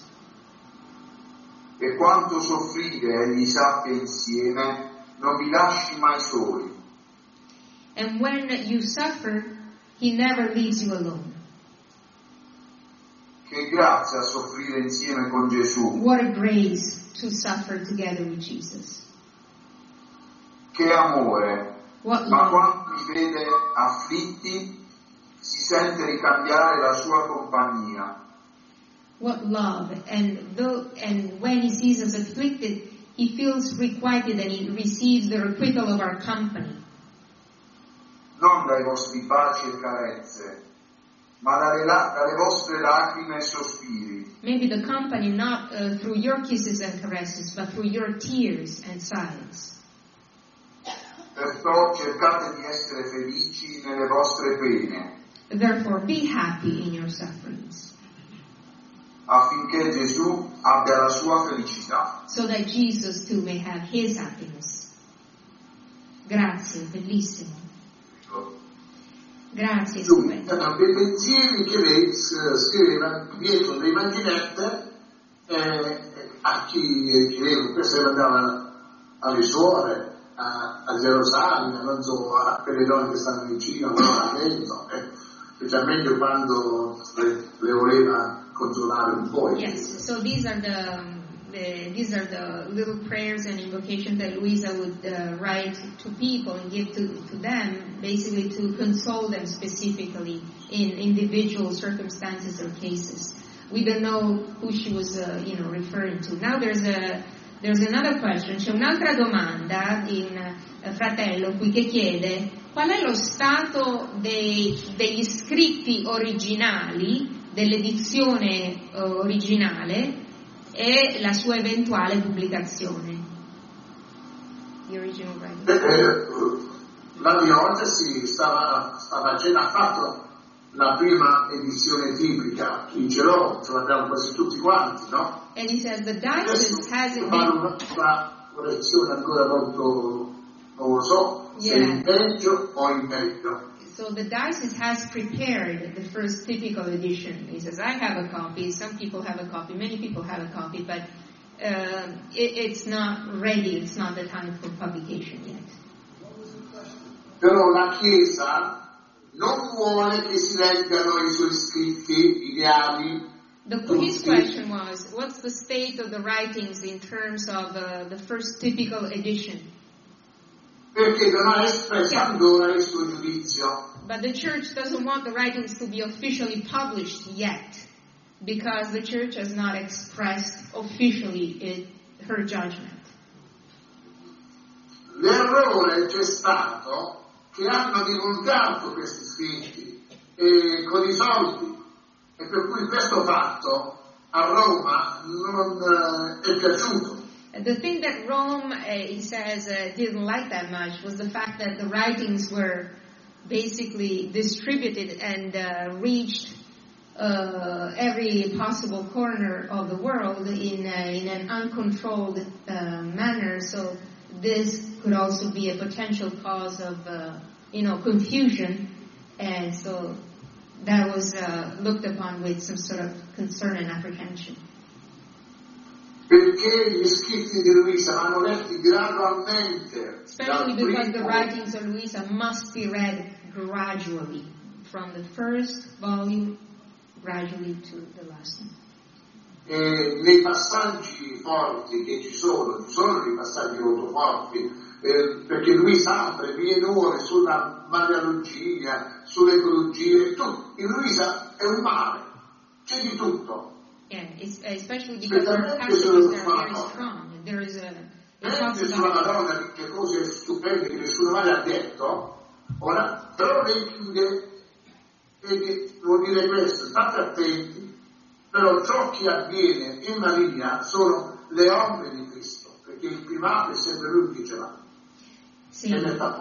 E quanto soffrire egli sa che insieme non vi lasci mai soli. And when you suffer, he never leaves you alone. Che grazia soffrire insieme con Gesù. What a grace to suffer together with Jesus. Che amore. What Ma love. quando li vede afflitti si sente ricambiare la sua compagnia. What love. And when he sees us afflicted, he feels requited and he receives the requital of our company. Non dai vostri baci e carezze, ma dalle vostre lacrime e sospiri. Maybe the company not through your kisses and caresses, but through your tears and sighs. Perciò cercate di essere felici nelle vostre pene. Therefore, be happy in your sufferings. Affinché Gesù abbia la sua felicità. So that Jesus too may have his happiness. Grazie, bellissimo. Grazie, stupendo. Dei pensieri che lei scriveva dietro le immaginette a chi chiedeva, queste andava alle suore, a Gerusalemme, non so, a quelle donne che stanno vicino, specialmente quando le voleva consolare un po'. Yes, so these are the little prayers and invocations that Luisa would write to people and give to them, basically to console them specifically in individual circumstances or cases. We don't know who she was, referring to. Now there's another question. C'è un'altra domanda di un fratello qui che chiede qual è lo stato degli scritti originali, dell'edizione originale e la sua eventuale pubblicazione. The original writing. La diocesi stava facendo, ha fatto la prima edizione tipica, chi ce l'abbiamo quasi tutti quanti, no? And he says the diocese hasn't Fare been... una correzione ancora molto, non lo so, se in peggio o in peggio. So the diocese has prepared the first typical edition. He says, I have a copy, some people have a copy, many people have a copy, but it's not ready, it's not the time for publication yet. Però la Chiesa non vuole che si leggano i suoi scritti ideali. His question was, what's the state of the writings in terms of the first typical edition? Perché non ha espresso ancora il suo giudizio. But the church doesn't want the writings to be officially published yet, because the church has not expressed officially her judgment. L'errore c'è stato che hanno divulgato questi scritti con i soldi, e per cui questo fatto a Roma non è piaciuto. The thing that Rome, he says, didn't like that much was the fact that the writings were basically distributed and reached every possible corner of the world in an uncontrolled manner. So this could also be a potential cause of, confusion, and so that was looked upon with some sort of concern and apprehension. Perché gli scritti di Luisa vanno letti gradualmente. Especially because the writings of Luisa must be read gradually, from the first volume gradually to the last one. E nei passaggi forti che ci sono dei passaggi molto forti, perché Luisa apre vie nuove sulla mariologia, sull'ecologia, tutto. In Luisa è un mare, c'è di tutto. Yeah, especially because her passages are very strong. There is sulla Madonna, che cose stupende che nessuno mai ha detto, ora però lei chiude e vuol dire questo, state attenti, però ciò che avviene in Maria sono le ombre di Cristo, perché il primato è sempre lui che ce l'ha. See,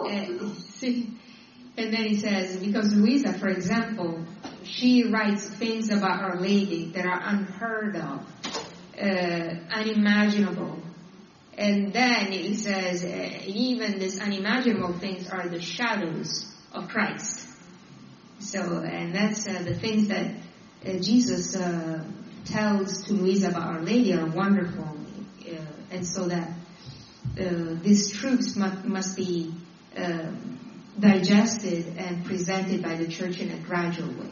and then he says, because Luisa, for example, she writes things about Our Lady that are unheard of, unimaginable. And then he says, even these unimaginable things are the shadows of Christ. So, and that's the things that Jesus tells to Luisa about Our Lady are wonderful. And so that these truths must be digested and presented by the church in a gradual way.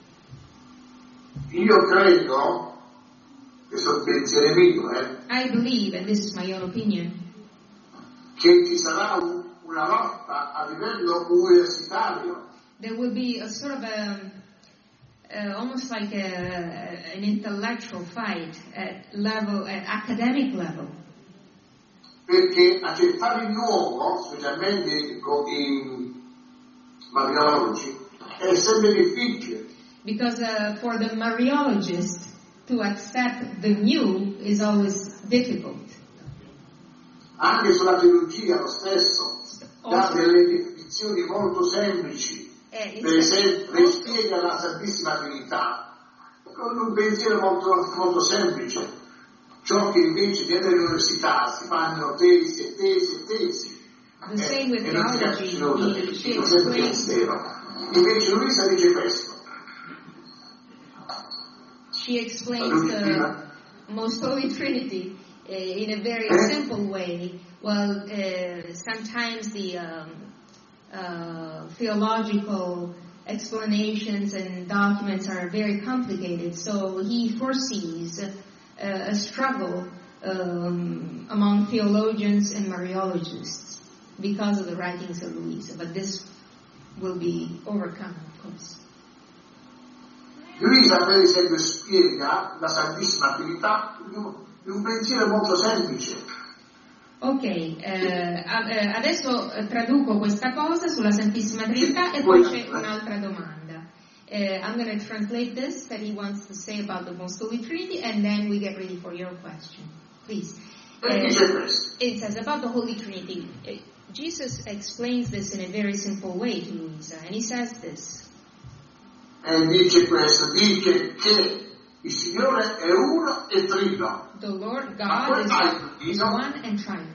Io credo, questo è il pensiero mio, I believe, and this is my own opinion, che ci sarà una lotta a livello universitario. There will be a sort of almost like an intellectual fight at academic level. Perché accettare il nuovo, specialmente i mariologi, è sempre difficile. Because for the Mariologist to accept the new is always difficult. Anche sulla teologia lo stesso, dà delle definizioni molto semplici. Per esempio, lei spiega la Santissima Trinità con un pensiero molto, molto semplice. Ciò che invece nelle università si fanno tesi e tesi e tesi. The same with theology. Invece Luisa dice questo. She explains the Most Holy Trinity in a very simple way. Well, sometimes the theological explanations and documents are very complicated, so he foresees a struggle among theologians and Mariologists because of the writings of Luisa, but this will be overcome, of course. Luisa, per esempio, spiega la Santissima Trinità in un pensiero molto semplice. Ok, adesso traduco questa cosa sulla Santissima Trinità e poi c'è un'altra domanda. I'm going to translate this that he wants to say about the Most Holy Trinity, and then we get ready for your question. Please. It says about the Holy Trinity. Jesus explains this in a very simple way to Luisa, and he says this. Dice questo, dice che il Signore è uno e trino. The Lord God is one and trine.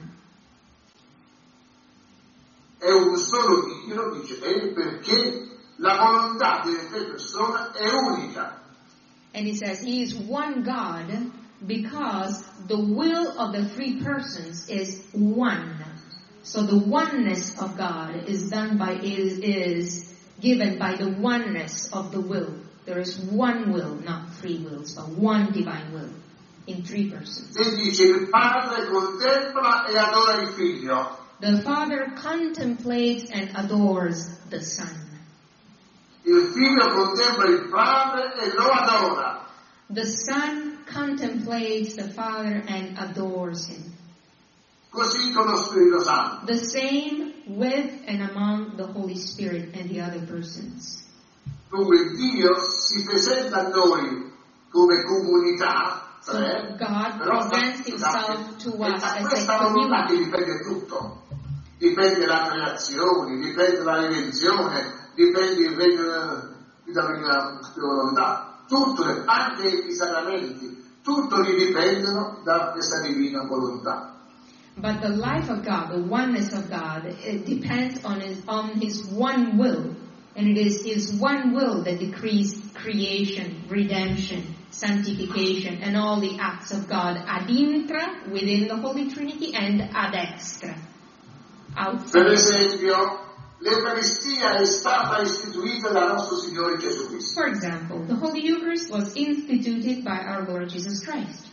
È un solo Dio, dice perché la volontà delle tre persone è unica. And he says he is one God because the will of the three persons is one. So the oneness of God is done by is given by the oneness of the will. There is one will, not three wills, but one divine will in three persons. E dice il Padre contempla e adora il Figlio. The Father contemplates and adores the Son. Il Figlio contempla il Padre e lo adora. The Son contemplates the Father and adores Him. Così con lo Spirito Santo. The same with and among the Holy Spirit and the other persons. Dunque Dio si presenta a noi come comunità, So God presents Himself to us as a questa volontà che community. dipende tutto. Dipende la creazione, dipende la redenzione, dipende il regno della volontà. Tutto, anche i sacramenti, tutto dipendono da questa divina volontà. But the life of God, the oneness of God, it depends on His one will. And it is His one will that decrees creation, redemption, sanctification, and all the acts of God ad intra, within the Holy Trinity, and ad extra, outside. Per esempio, l'Eucaristia è stata istituita dal nostro Signore Gesù Cristo. For example, the Holy Eucharist was instituted by our Lord Jesus Christ.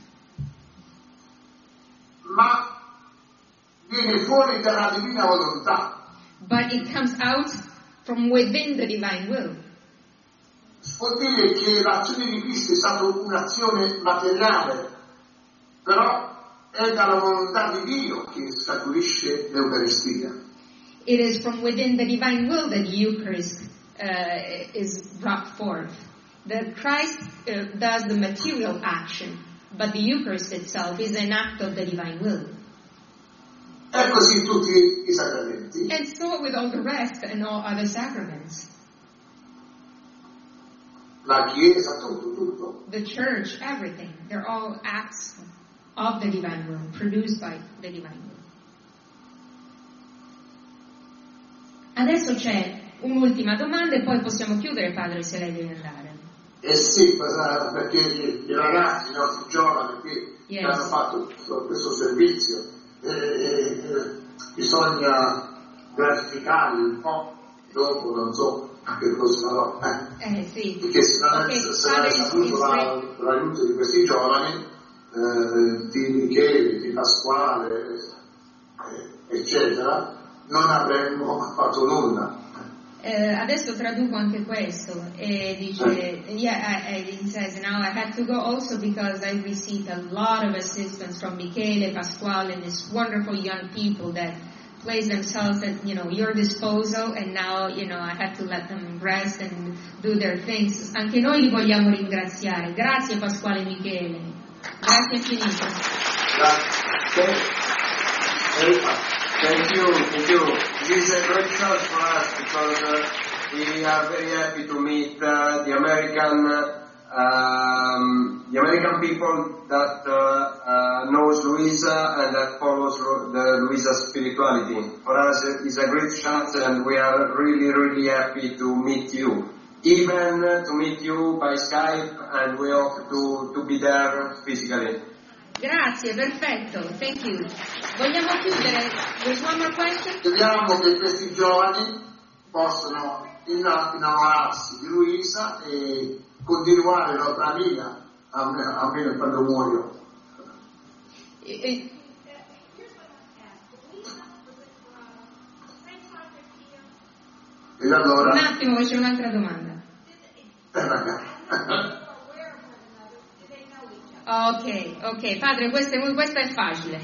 Ma viene fuori dalla divina volontà. But it comes out from within the divine will. Vuol dire che l'azione di Cristo è stata un'azione materiale, però è dalla volontà di Dio che scaturisce l'Eucaristia. It is from within the divine will that the Eucharist is brought forth. That Christ does the material action, but the Eucharist itself is an act of the divine will. È così tutti i sacramenti. And so with all the rest and all other sacraments. La Chiesa, tutto. The Church, everything. They're all acts of the divine will, produced by the divine will. Adesso c'è un'ultima domanda e poi possiamo chiudere, Padre, se lei deve andare. Sì, perché i ragazzi, i nostri giovani che hanno fatto questo servizio, bisogna gratificarli un po', dopo non so che cosa farò. Sì. Perché se non è saputo l'aiuto di questi giovani, di Michele, di Pasquale, eccetera, non avremmo fatto nulla. Adesso traduco anche questo e dice, he says, now I had to go also because I received a lot of assistance from Michele, Pasquale, and these wonderful young people that place themselves at, your disposal, and now, I have to let them rest and do their things. Anche noi li vogliamo ringraziare. Grazie Pasquale e Michele. Grazie infinito. Thank you. This is a great chance for us because we are very happy to meet the American people that knows Luisa and that follows the Luisa spirituality. For us, it's a great chance, and we are really, really happy to meet you. Even to meet you by Skype, and we hope to be there physically. Grazie, perfetto, thank you. Vogliamo chiudere? There's one more question? Speriamo che questi giovani possano innamorarsi di Luisa e continuare l'opera mia, almeno quando muoio. E allora? Un attimo, c'è un'altra domanda. Ok, padre, questa è facile.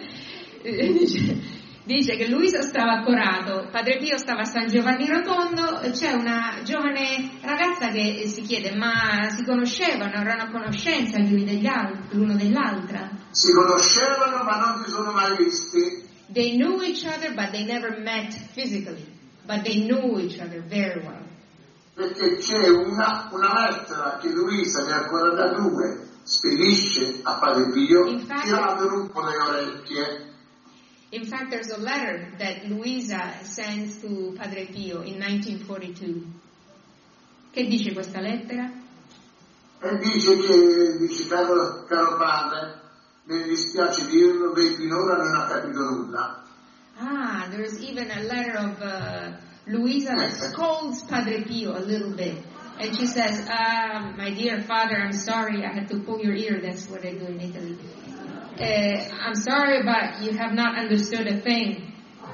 Dice che Luisa stava a Corato, Padre Pio stava a San Giovanni Rotondo, c'è una giovane ragazza che si chiede, ma si conoscevano, erano a conoscenza l'uno dell'altra? Si conoscevano ma non si sono mai visti. They knew each other but they never met physically, but they knew each other very well. Perché c'è una lettera che Luisa nel 42 spedisce a Padre Pio, tirando un po' le orecchie. In fact, there's a letter that Luisa sends to Padre Pio in 1942. Che dice questa lettera? E dice caro padre, mi dispiace dirlo, lei finora non ha capito nulla. There's even a letter of Luisa scolds Padre Pio a little bit. And she says, my dear father, I'm sorry, I had to pull your ear. That's what I do in Italy. I'm sorry, but you have not understood a thing.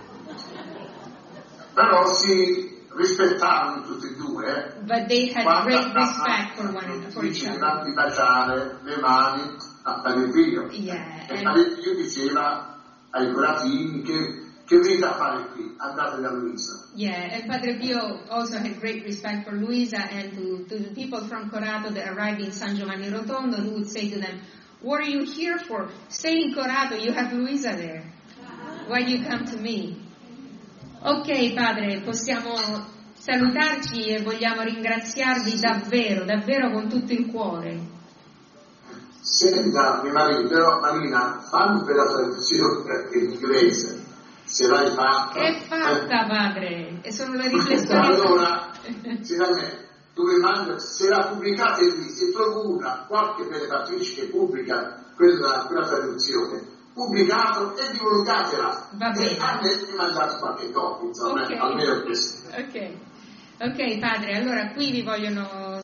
Però si rispettavano tutti e due. But they had great respect for each other. Di baciare le mani a Padre Pio. Yeah, e Padre Pio diceva ai coratini che venite a fare qui, andate da Luisa. Yeah, and Padre Pio also had great respect for Luisa, and to the people from Corato that arrived in San Giovanni Rotondo, he would say to them, what are you here for? Stay in Corato, you have Luisa there. Why do you come to me? Ok, Padre, possiamo salutarci e vogliamo ringraziarvi davvero, davvero con tutto il cuore. Senta, però Marina, fammi per la traduzione in inglese. Se l'hai fatta. È fatta, padre, e sono le riflessioni. Allora, tu mi mandi, se la pubblicate lì, se trovo qualche benefattrice che pubblica quella traduzione, pubblicato e divulgatela. Va bene. E a me mi mandate qualche copia, insomma, okay. almeno questo. Ok, padre, allora qui vi vogliono